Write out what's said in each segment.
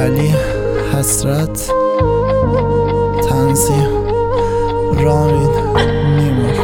علی، حسرت، تنظیم، رامین، نیما.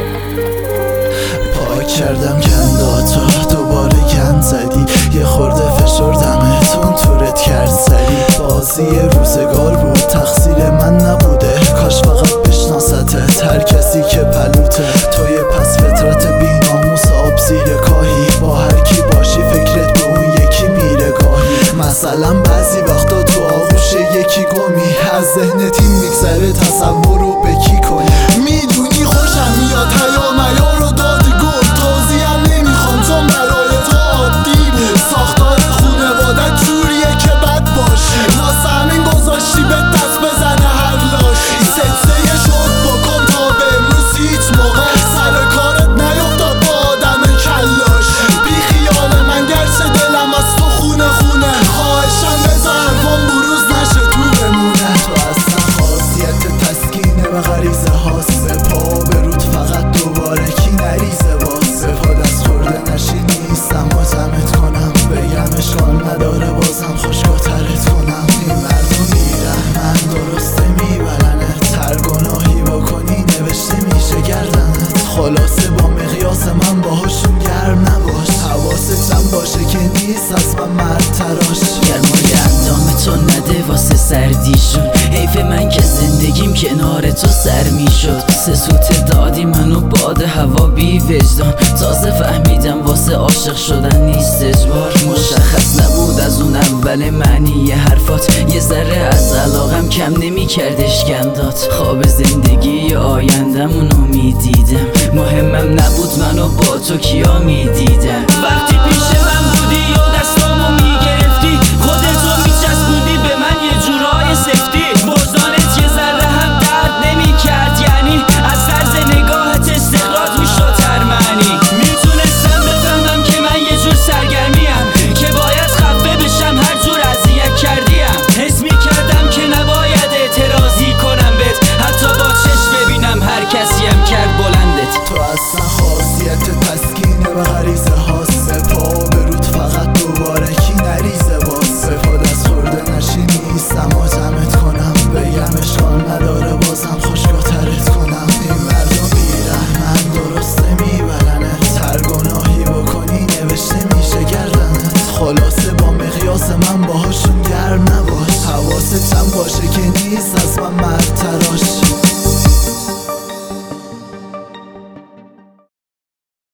پاک کردم گنداتو، دوباره گند زدی، یه خورده فشردمتون تورت کرد سری. بازی روزگار بود، تقصیر من نبوده، کاش فقط بشناستت هر کسی که پلوته. توی پس فطرت بیناموس آب زیر کاهی، با هر کی باشی فکرت به اون یکی میره گاهی. مثلا بعضی وقتا تو آغوش یکی گمی، از ذهنت این میگذره تصور رو به کی کنی. میدونی خوشم میاد حیا میا رو دادی گل، توضیحم نمیخوام چون برای تو عادی بود. ساختار خونوادت جوریه که بد باشی، واسه همین گذاشتی به دست بزنه هر لاشی. سلسله شد بکن تا به امروز هیچ موقع سر کارت نیفتاد با آدم کلاشی. بی خیال من گرچه دلم از تو خونه خونه، خواهشم بذار حرفام بروز نشه تو بمونه. تو اصلا خاصیت تسکینه و غریزه هاست، به پا به رود فقط دوباره کی نریزه باز. به پا دست خورده نشی نیستم و جمعت کنم، بگم اشکال نداره بازم خوشگاترت کنم. این مردم میرن من درسته میبرنه، تر گناهی بکنی نوشته میشه گردنت. خلاصه با مقیاس من باهاشون گرم نباش، حواست هم باشه که نیست از من مرد تراش. گرمای اندام تو نده واسه سردیشون، حیف من که زندگیم کنار تو سر میشد. سه سوت دادی منو باد هوا بی وجدان، تازه فهمیدم واسه عاشق شدن نیست اجبار. مشخص نبود از اون اول معنی حرفات، یه ذره از علاقم کم نمیکرد اشکندات. خواب زندگی آیندمونو میدیدم، مهمم نبود منو با تو کیا میدیدم. وقتی پیش من بودی و دستامو میگرفتی، خودتو میچسبوندی به من یه جورای سفتی. وجدانت یه ذره هم درد نمیکرد، یعنی از طرز نگاهت استخراج میشد هر معنی. میتونستم بفهمم که من یه جور سرگرمیم، که باید خفه بشم هر جور اذیت کردیم. حس میکردم که نباید اعتراضی کنم بهت، حتی با چشم ببینم هر کسیم کرد بلندت. تو اصلا خاصیت تسکینه و غریزه